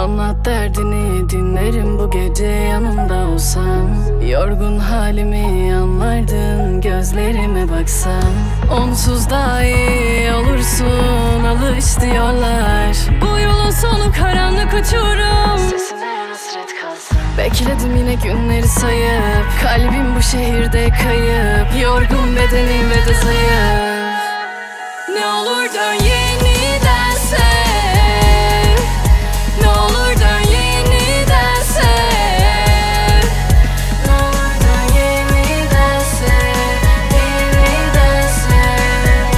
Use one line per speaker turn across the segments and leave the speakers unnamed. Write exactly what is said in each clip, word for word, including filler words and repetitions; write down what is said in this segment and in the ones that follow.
Anlat derdini, dinlerim bu gece yanımda olsam. Yorgun halimi anlardın, gözlerime baksan. Onsuz daha iyi olursun, alış diyorlar. Bu yolun sonu karanlık uçurum, sesine hasret kalsın. Bekledim yine günleri sayıp, kalbim bu şehirde kayıp. Yorgun bedenim ve de zayıf. Ne olur dön yeniden sev, ne olur dön yeniden sev, ne olur dön yeniden sev, yeniden sev.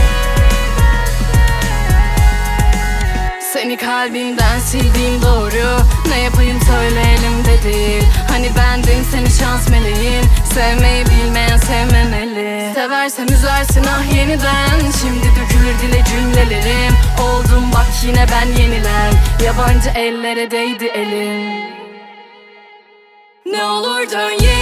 Seni kalbimden sildiğim doğru, ne yapayım söyleyelim de değil. Hani bendim seni şans meleğin, sevmeyi bilmeyen sevmemeli. Seversem üzersin ah yeniden, şimdi dökülür dile cümlelerim. Oldum bak yine ben yenilen, yabancı ellere değdi elin. Ne olur dön yeniden.